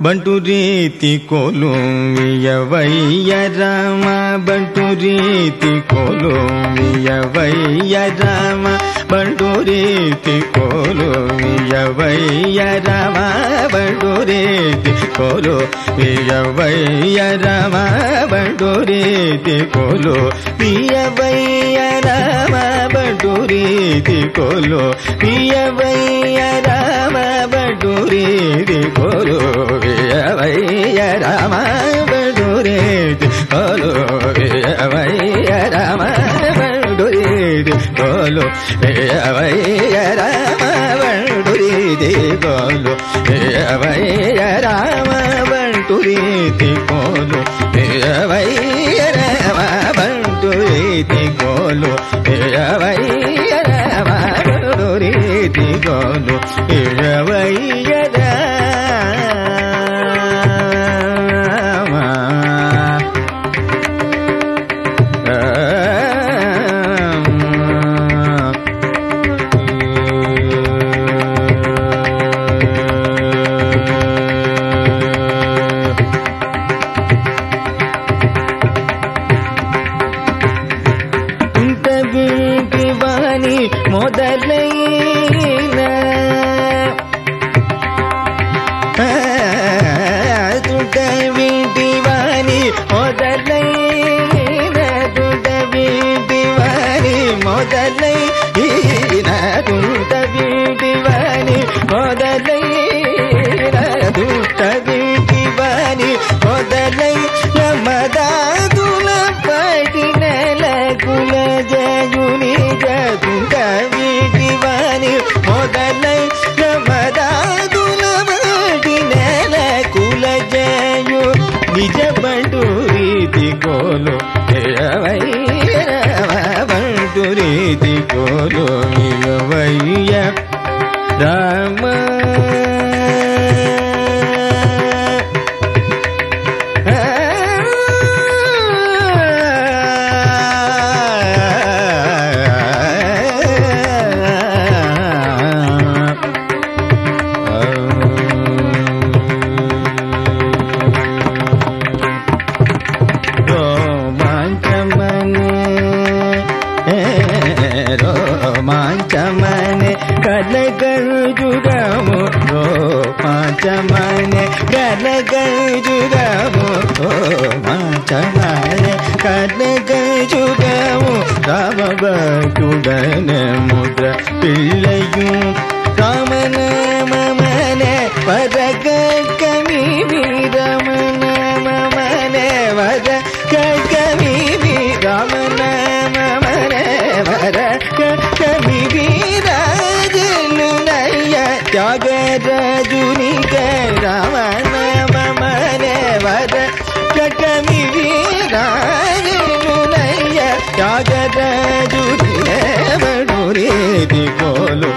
ಬಂಟು ರೀತಿ ಕೊಲುವಿಯವಯ್ಯ ರಾಮ ಬಂಟು ರೀತಿ ಕೊಲುವಿಯವಯ್ಯ ರಾಮ ಬಂಟು ರೀತಿ ಕೊಲುವಿಯವಯ್ಯ ರಾಮ ಬಂಟು ರೀತಿ ಕೊಲುವಿಯವಯ್ಯ ರಾಮ ಬಂಟು ರೀತಿ ಕೊಲುವಿಯವಯ್ಯ ರಾಮ ಬಂಟು ರೀತಿ ಕೊಲುವಿಯವಯ್ಯ ರಾಮ ಬಂಟು ರೀತಿ ಕೊಲುವಿಯವಯ್ಯ ರಾಮ ಬಂಟು ರೀತಿ ಕೊಲುವಿಯವಯ್ಯ ರಾಮ ಬಂಟು ರೀತಿ ಕೊಲುವಿಯವಯ್ಯ ರಾಮ ಬಂಟು ರೀತಿ ಕೊಲುವಿಯವಯ್ಯ ರಾಮ ಬಂಟು ರೀತಿ ಕೊಲುವಿಯವಯ್ಯ ರಾಮ ಬಂಟು ರೀತಿ ಕೊಲುವಿಯವಯ್ಯ ರಾಮ ಬಂಟು ರೀತಿ ಕೊಲುವಿಯವಯ್ಯ ಮೊದಲೈನ ತುಟ ವಿಡಿವಾನಿ ಮೊದಲೈನ ತುಟ ವಿಡಿವಾನಿ ಮೊದಲೈನ ತುಟ ವಿಡಿವಾನಿ ಮೊದಲೈನ ತುಟ ವಿಡಿವಾನಿ ಮೊದಲೈ ನಮದ ತುಲ ಪಡಿನಲ ಕುಲ ಜಯುನಿ ತುಟ ವಿಡಿವಾನಿ ಮೊದಲೈ ನಮದಾದುಲ ಮಾಡಿನೆಲ ಕುಲ ಜಯು ನಿಜ ಬಂಟು ರೀತಿ ಕೋಲು ದೇವಯ್ಯ ಬಂಟು ರೀತಿ ಕೋಲು ದೇವಯ್ಯ ರಾಮ रोमांचमने कलगजुगमु रोमांचमने कलगजुगमु रोमांचमने कलगजुगमु रामभक्तुडने मुद्र पिल्लयु रामनाममने वरगकमि रामनाममने वरगकमि रामनाममने वरगकमि वीराजलुनय्य त्यागराजुनिक रामनाममने वरगकमि वीराजलुनय्य त्यागराजुनिक बडुरीति कोलु